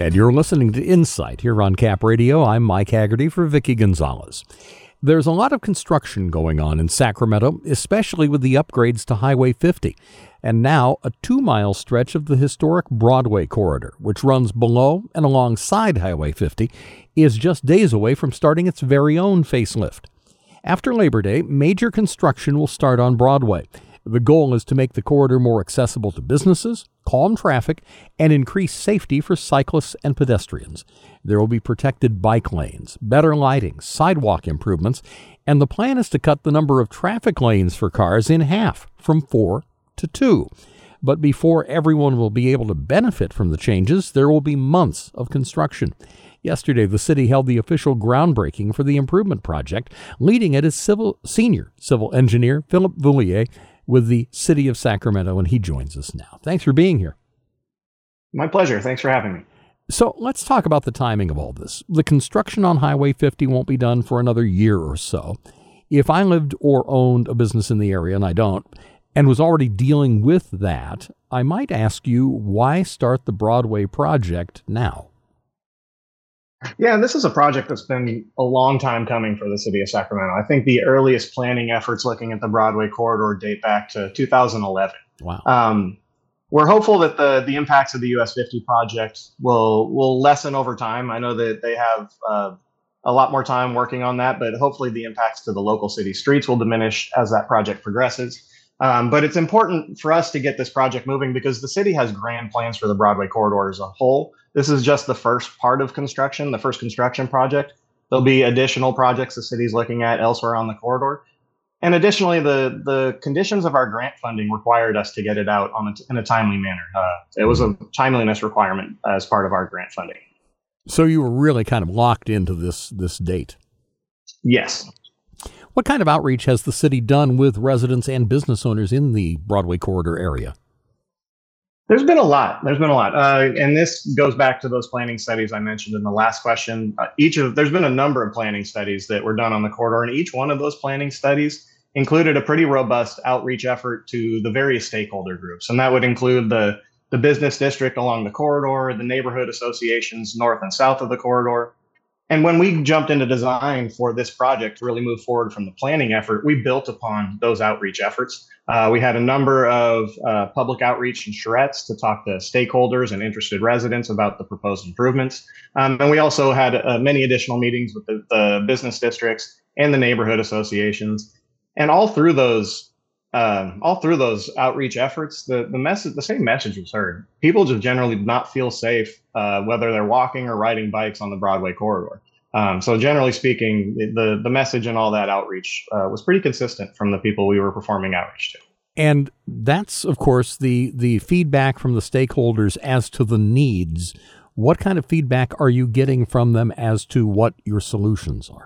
And you're listening to Insight here on Cap Radio. I'm Mike Haggerty for Vicky Gonzalez. There's a lot of construction going on in Sacramento, especially with the upgrades to Highway 50. And now a 2-mile stretch of the historic Broadway corridor, which runs below and alongside Highway 50, is just days away from starting its very own facelift. After Labor Day, major construction will start on Broadway. The goal is to make the corridor more accessible to businesses, calm traffic, and increase safety for cyclists and pedestrians. There will be protected bike lanes, better lighting, sidewalk improvements, and the plan is to cut the number of traffic lanes for cars in half, from 4 to 2. But before everyone will be able to benefit from the changes, there will be months of construction. Yesterday, the city held the official groundbreaking for the improvement project. Leading it is senior civil engineer Philip Voulier with the City of Sacramento, and he joins us now. Thanks for being here. My pleasure. Thanks for having me. So let's talk about the timing of all this. The construction on Highway 50 won't be done for another year or so. If I lived or owned a business in the area, and I don't, and was already dealing with that, I might ask you, why start the Broadway project now? Yeah, this is a project that's been a long time coming for the city of Sacramento. I think the earliest planning efforts looking at the Broadway corridor date back to 2011. Wow. We're hopeful that the impacts of the US 50 project will lessen over time. I know that they have a lot more time working on that, but hopefully the impacts to the local city streets will diminish as that project progresses. But it's important for us to get this project moving because the city has grand plans for the Broadway corridor as a whole. This is just the first part of construction, the first construction project. There'll be additional projects the city's looking at elsewhere on the corridor. And additionally, the conditions of our grant funding required us to get it out in a timely manner. It was a timeliness requirement as part of our grant funding. So you were really kind of locked into this date. Yes. What kind of outreach has the city done with residents and business owners in the Broadway corridor area? There's been a lot. And this goes back to those planning studies I mentioned in the last question. There's been a number of planning studies that were done on the corridor, and each one of those planning studies included a pretty robust outreach effort to the various stakeholder groups. And that would include the business district along the corridor, the neighborhood associations north and south of the corridor. And when we jumped into design for this project to really move forward from the planning effort, we built upon those outreach efforts. We had a number of public outreach and charrettes to talk to stakeholders and interested residents about the proposed improvements. And we also had many additional meetings with the business districts and the neighborhood associations. And all through those outreach efforts, the same message was heard. People just generally did not feel safe, whether they're walking or riding bikes on the Broadway corridor. So generally speaking, the message and all that outreach was pretty consistent from the people we were performing outreach to. And that's, of course, the feedback from the stakeholders as to the needs. What kind of feedback are you getting from them as to what your solutions are?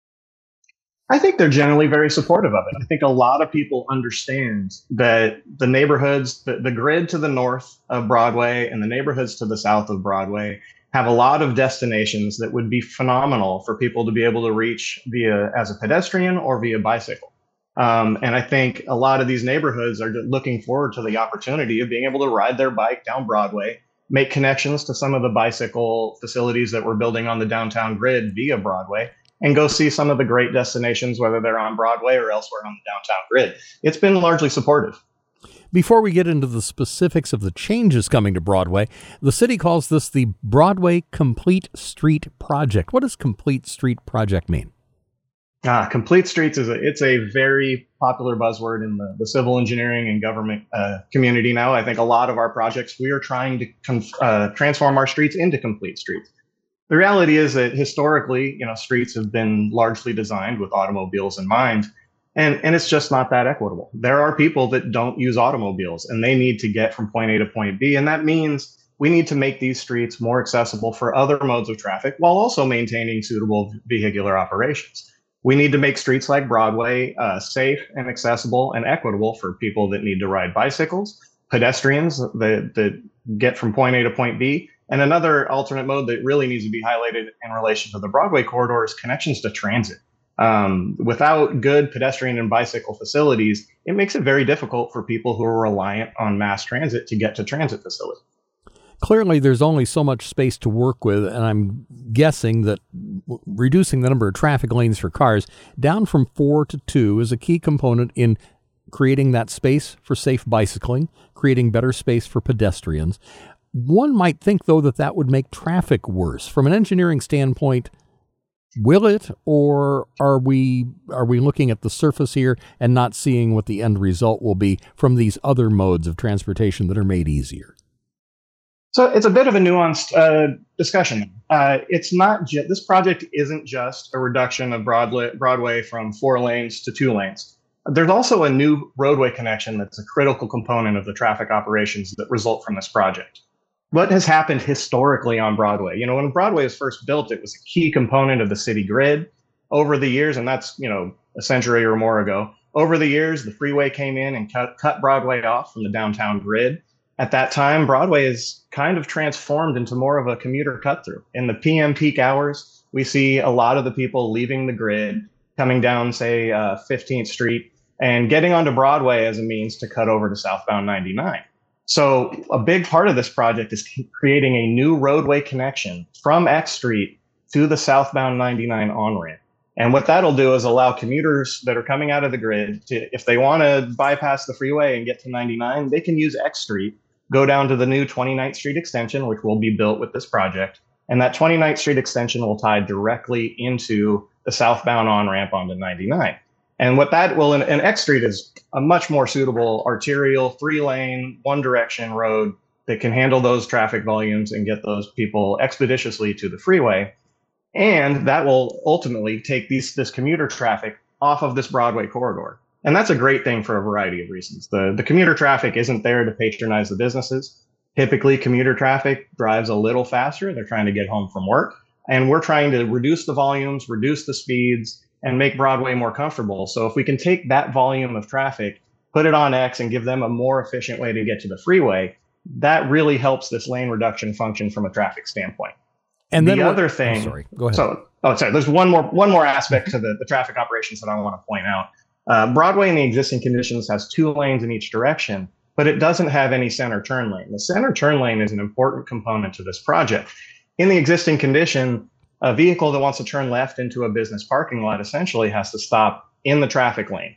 I think they're generally very supportive of it. I think a lot of people understand that the neighborhoods, the grid to the north of Broadway and the neighborhoods to the south of Broadway have a lot of destinations that would be phenomenal for people to be able to reach as a pedestrian or via bicycle. And I think a lot of these neighborhoods are looking forward to the opportunity of being able to ride their bike down Broadway, make connections to some of the bicycle facilities that we're building on the downtown grid via Broadway, and go see some of the great destinations, whether they're on Broadway or elsewhere on the downtown grid. It's been largely supportive. Before we get into the specifics of the changes coming to Broadway, the city calls this the Broadway Complete Street Project. What does Complete Street Project mean? Complete streets it's a very popular buzzword in the civil engineering and government community now. I think a lot of our projects, we are trying to transform our streets into complete streets. The reality is that historically, streets have been largely designed with automobiles in mind, and it's just not that equitable. There are people that don't use automobiles, and they need to get from point A to point B, and that means we need to make these streets more accessible for other modes of traffic while also maintaining suitable vehicular operations. We need to make streets like Broadway safe and accessible and equitable for people that need to ride bicycles, pedestrians that get from point A to point B. And another alternate mode that really needs to be highlighted in relation to the Broadway corridor is connections to transit. Without good pedestrian and bicycle facilities, it makes it very difficult for people who are reliant on mass transit to get to transit facilities. Clearly, there's only so much space to work with, and I'm guessing that reducing the number of traffic lanes for cars down from 4 to 2 is a key component in creating that space for safe bicycling, creating better space for pedestrians. One might think, though, that that would make traffic worse. From an engineering standpoint, will it, or are we looking at the surface here and not seeing what the end result will be from these other modes of transportation that are made easier? So it's a bit of a nuanced discussion. It's not this project isn't just a reduction of Broadway from 4 lanes to 2 lanes. There's also a new roadway connection that's a critical component of the traffic operations that result from this project. What has happened historically on Broadway? When Broadway was first built, it was a key component of the city grid. Over the years, and that's, a century or more ago, over the years, the freeway came in and cut Broadway off from the downtown grid. At that time, Broadway is kind of transformed into more of a commuter cut-through. In the PM peak hours, we see a lot of the people leaving the grid, coming down, say, 15th Street, and getting onto Broadway as a means to cut over to southbound 99. So a big part of this project is creating a new roadway connection from X Street to the southbound 99 on-ramp. And what that'll do is allow commuters that are coming out of the grid to, if they want to bypass the freeway and get to 99, they can use X Street, go down to the new 29th Street extension, which will be built with this project. And that 29th Street extension will tie directly into the southbound on-ramp onto 99. And what that will, and X Street is a much more suitable arterial 3-lane, one-direction road that can handle those traffic volumes and get those people expeditiously to the freeway. And that will ultimately take this commuter traffic off of this Broadway corridor. And that's a great thing for a variety of reasons. The commuter traffic isn't there to patronize the businesses. Typically, commuter traffic drives a little faster. They're trying to get home from work. And we're trying to reduce the volumes, reduce the speeds, and make Broadway more comfortable. So if we can take that volume of traffic, put it on X, and give them a more efficient way to get to the freeway, that really helps this lane reduction function from a traffic standpoint. And then the other thing, sorry, go ahead. Sorry. There's one more aspect to the traffic operations that I want to point out. Broadway in the existing conditions has 2 lanes in each direction, but it doesn't have any center turn lane. The center turn lane is an important component to this project. In the existing condition, a vehicle that wants to turn left into a business parking lot essentially has to stop in the traffic lane.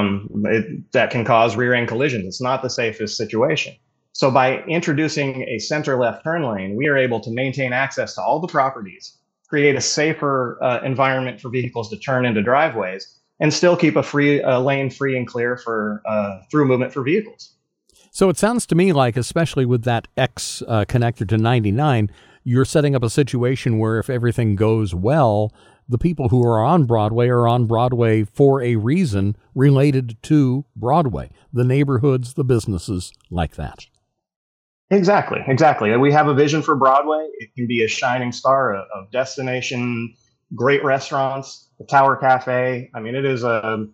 That can cause rear-end collisions. It's not the safest situation. So by introducing a center left turn lane, we are able to maintain access to all the properties, create a safer environment for vehicles to turn into driveways, and still keep a lane free and clear for through movement for vehicles. So it sounds to me like, especially with that X connector to 99, you're setting up a situation where if everything goes well, the people who are on Broadway for a reason related to Broadway, the neighborhoods, the businesses like that. Exactly. We have a vision for Broadway. It can be a shining star of destination, great restaurants, the Tower Cafe. I mean, it is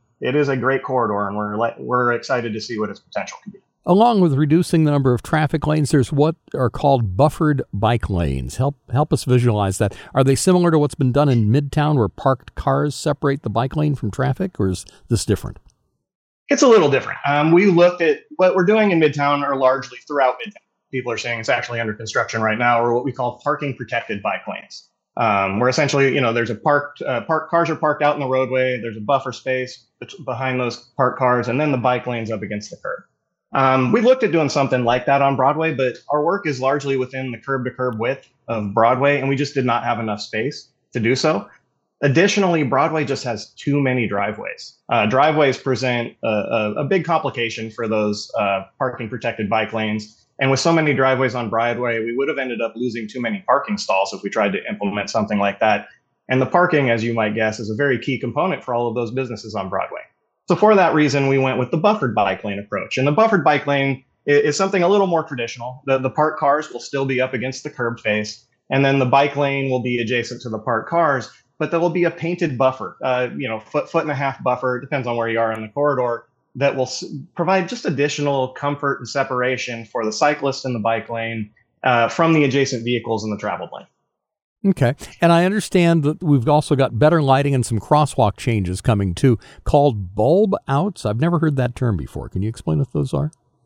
a great corridor, and we're excited to see what its potential can be. Along with reducing the number of traffic lanes, there's what are called buffered bike lanes. Help us visualize that. Are they similar to what's been done in Midtown, where parked cars separate the bike lane from traffic, or is this different? It's a little different. We looked at what we're doing in Midtown, or largely throughout Midtown. People are saying it's actually under construction right now, or what we call parking protected bike lanes. Where essentially, there's a parked cars are parked out in the roadway. There's a buffer space behind those parked cars, and then the bike lane's up against the curb. We looked at doing something like that on Broadway, but our work is largely within the curb-to-curb width of Broadway, and we just did not have enough space to do so. Additionally, Broadway just has too many driveways. Driveways present a big complication for those parking protected bike lanes. And with so many driveways on Broadway, we would have ended up losing too many parking stalls if we tried to implement something like that. And the parking, as you might guess, is a very key component for all of those businesses on Broadway. So for that reason, we went with the buffered bike lane approach. And the buffered bike lane is something a little more traditional. The parked cars will still be up against the curb face, and then the bike lane will be adjacent to the parked cars, but there will be a painted buffer, foot and a half buffer, depends on where you are in the corridor, that will provide just additional comfort and separation for the cyclist in the bike lane from the adjacent vehicles in the travel lane. Okay. And I understand that we've also got better lighting and some crosswalk changes coming too, called bulb outs. I've never heard that term before. Can you explain what those are?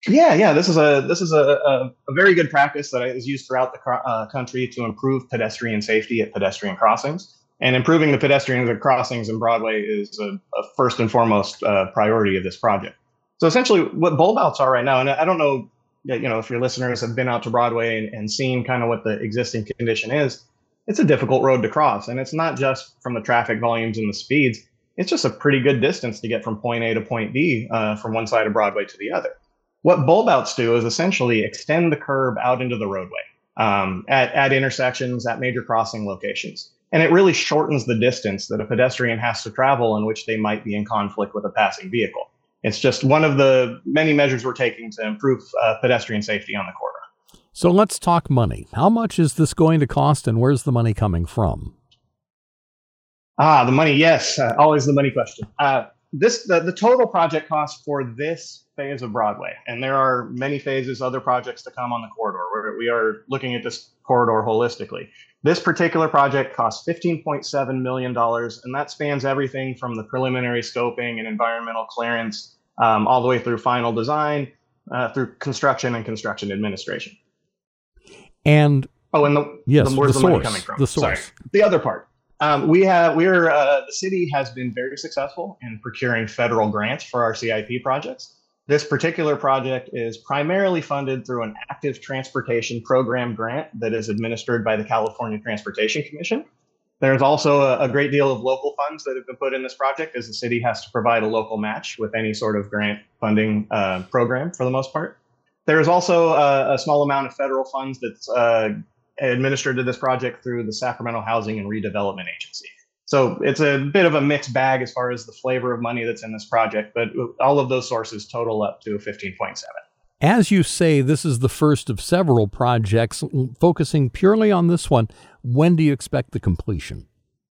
Yeah. This is a very good practice that is used throughout the country to improve pedestrian safety at pedestrian crossings. And improving the pedestrian crossings in Broadway is a first and foremost priority of this project. So essentially, what bulb outs are right now, and I don't know, if your listeners have been out to Broadway and seen kind of what the existing condition is, it's a difficult road to cross, and it's not just from the traffic volumes and the speeds. It's just a pretty good distance to get from point A to point B from one side of Broadway to the other. What bulb outs do is essentially extend the curb out into the roadway at intersections, at major crossing locations. And it really shortens the distance that a pedestrian has to travel in which they might be in conflict with a passing vehicle. It's just one of the many measures we're taking to improve pedestrian safety on the corridor. So let's talk money. How much is this going to cost, and where's the money coming from? The money, yes, always the money question. The total project cost for this phase of Broadway, and there are many phases, other projects to come on the corridor, where we are looking at this corridor holistically. This particular project costs $15.7 million, and that spans everything from the preliminary scoping and environmental clearance all the way through final design, through construction and construction administration. And where's the source, money coming from? The source. Sorry, the other part. The city has been very successful in procuring federal grants for our CIP projects. This particular project is primarily funded through an active transportation program grant that is administered by the California Transportation Commission. There's also a great deal of local funds that have been put in this project, as the city has to provide a local match with any sort of grant funding program for the most part. There is also a small amount of federal funds that's administered to this project through the Sacramento Housing and Redevelopment Agency. So it's a bit of a mixed bag as far as the flavor of money that's in this project, but all of those sources total up to 15.7. As you say, this is the first of several projects. Focusing purely on this one, when do you expect the completion?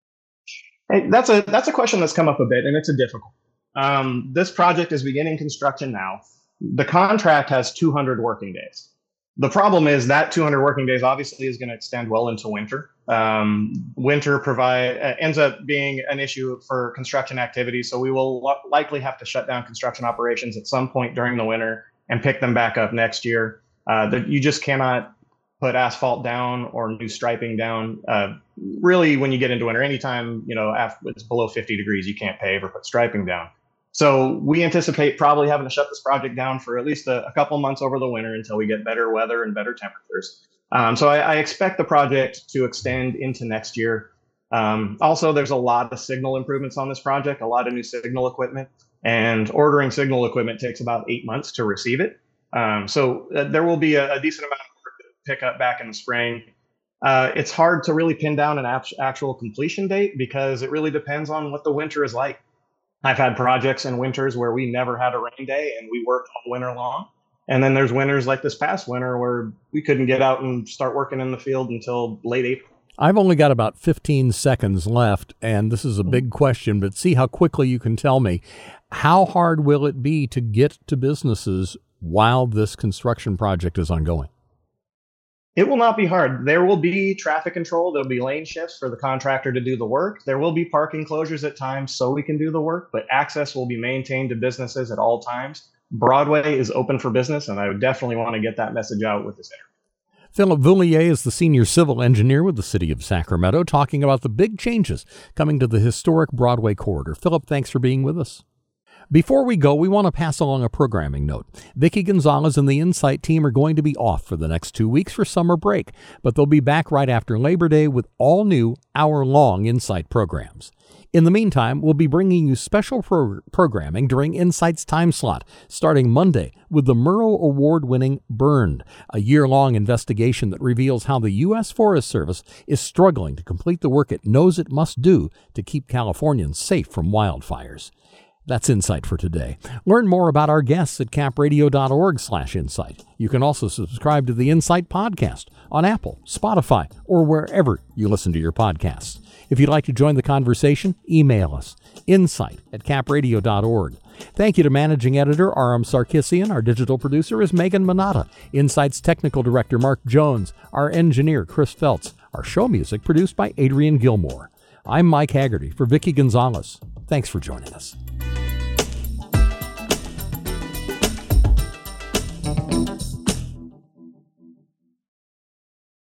Hey, that's a question that's come up a bit, and it's a difficult. This project is beginning construction now. The contract has 200 working days. The problem is that 200 working days obviously is going to extend well into winter. Winter ends up being an issue for construction activities, so we will likely have to shut down construction operations at some point during the winter and pick them back up next year. You just cannot put asphalt down or new striping down. Really, when you get into winter, anytime after it's below 50 degrees, you can't pave or put striping down. So we anticipate probably having to shut this project down for at least a couple months over the winter until we get better weather and better temperatures. So I expect the project to extend into next year. Also, there's a lot of signal improvements on this project, a lot of new signal equipment, and ordering signal equipment takes about 8 months to receive it. So there will be a decent amount of work to pick up back in the spring. It's hard to really pin down an actual completion date because it really depends on what the winter is like. I've had projects in winters where we never had a rain day and we worked all winter long. And then there's winters like this past winter where we couldn't get out and start working in the field until late April. I've only got about 15 seconds left, and this is a big question, but see how quickly you can tell me. How hard will it be to get to businesses while this construction project is ongoing? It will not be hard. There will be traffic control. There'll be lane shifts for the contractor to do the work. There will be parking closures at times so we can do the work, but access will be maintained to businesses at all times. Broadway is open for business, and I would definitely want to get that message out with this interview. Philip Voulier is the senior civil engineer with the city of Sacramento, talking about the big changes coming to the historic Broadway corridor. Philip, thanks for being with us. Before we go, we want to pass along a programming note. Vicki Gonzalez and the Insight team are going to be off for the next 2 weeks for summer break, but they'll be back right after Labor Day with all new hour-long Insight programs. In the meantime, we'll be bringing you special programming during Insight's time slot, starting Monday with the Murrow Award-winning Burned, a year-long investigation that reveals how the U.S. Forest Service is struggling to complete the work it knows it must do to keep Californians safe from wildfires. That's Insight for today. Learn more about our guests at capradio.org/insight. You can also subscribe to the Insight podcast on Apple, Spotify, or wherever you listen to your podcasts. If you'd like to join the conversation, email us, insight@capradio.org. Thank you to Managing Editor Aram Sarkissian. Our digital producer is Megan Manata. Insight's Technical Director Mark Jones. Our engineer Chris Feltz. Our show music produced by Adrian Gilmore. I'm Mike Haggerty for Vicki Gonzalez. Thanks for joining us.